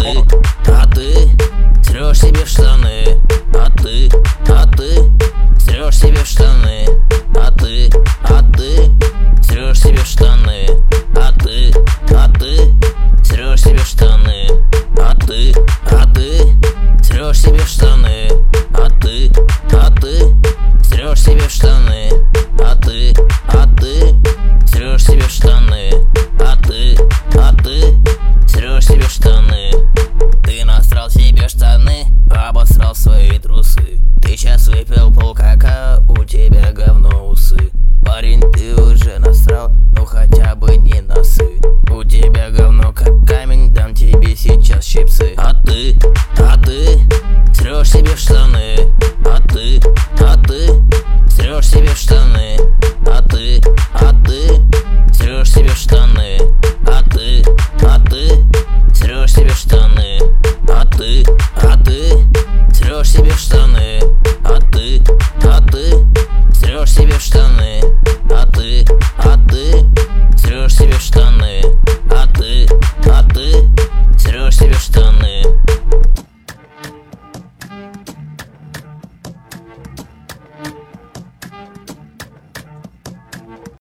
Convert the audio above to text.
срёшь себе штаны. А ты срёшь себе штаны. А ты срёшь себе штаны. А ты срёшь себе штаны. А ты срёшь себе штаны. А ты срёшь себе штаны. А ты срёшь себе штаны. А ты срёшь себе штаны. Ты насрал себе штаны, обосрал свои трусы. Ты сейчас выпил полкака, у тебя говно усы. Парень, ты уже насрал, ну хотя бы не носы. У тебя говно как камень, дам тебе сейчас чипсы. А ты срёшь себе штаны. А ты срёшь себе штаны. А ты срёшь себе штаны. А ты срёшь себе штаны. А ты срёшь себе штаны. А ты срёшь себе штаны. А ты срёшь себе штаны. А ты срёшь себе штаны.